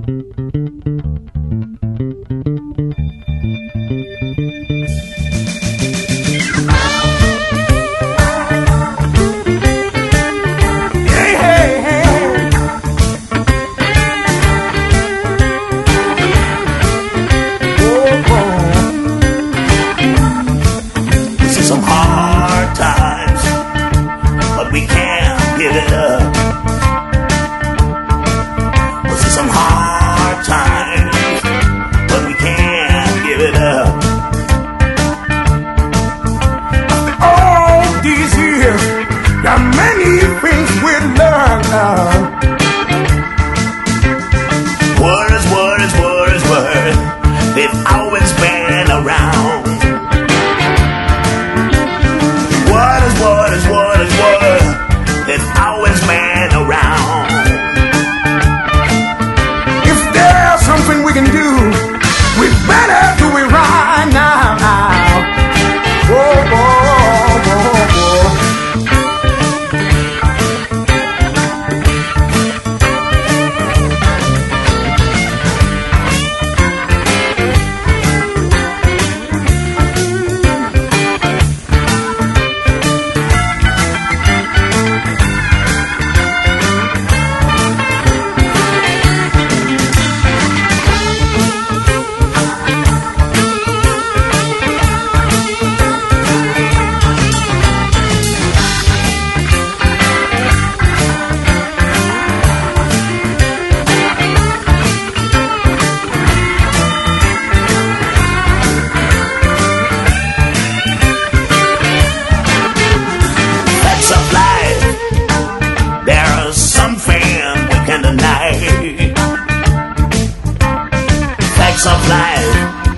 Of life,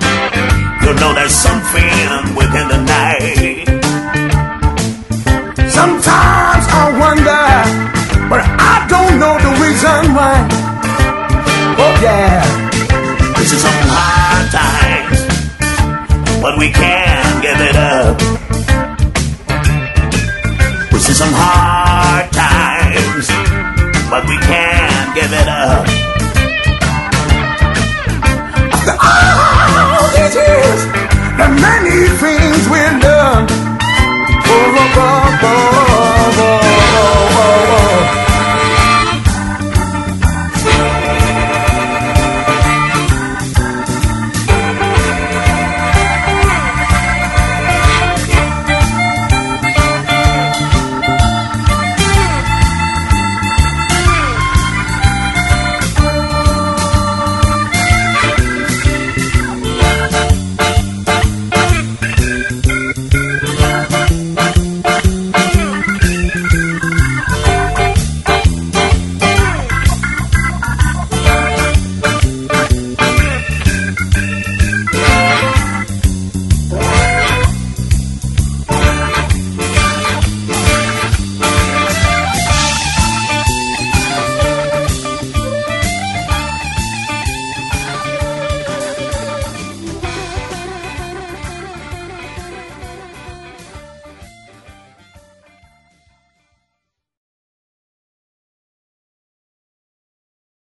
you know there's something within the night. Sometimes I wonder, but I don't know the reason why. Oh yeah, this is some hard times, but we can't give it up. This is some hard times, but we can't give it up. All these years, the many things